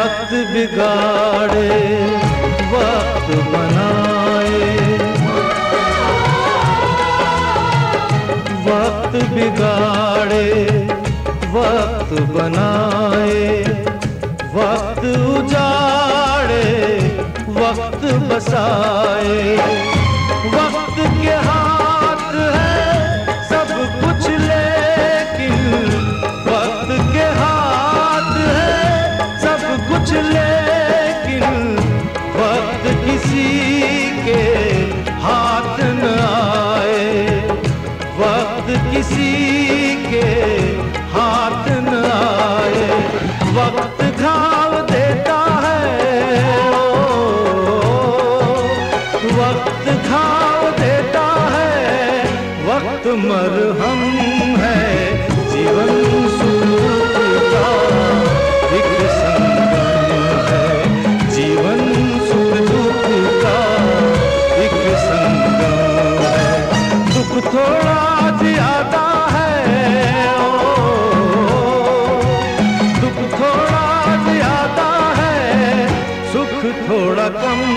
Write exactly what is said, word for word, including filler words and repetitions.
वक्त बिगाड़े वक्त बनाए, वक्त बिगाड़े वक्त बनाए, वक्त उजाड़े वक्त बसाए। वक्त के हाथ है सब कुछ लेकिन, वक्त के हाथ है सब कुछ लेकिन, वक्त किसी के हाथ न आए, वक्त किसी के हाथ न आए। वक्त घाव देता है, ओ, वक्त घाव देता है, वक्त मरहम है। जीवन सुख का एक संगम है, जीवन सुख दुख का एक संगम है। दुख थोड़ा ज्यादा है, ओ, दुख थोड़ा ज्यादा है, सुख थोड़ा कम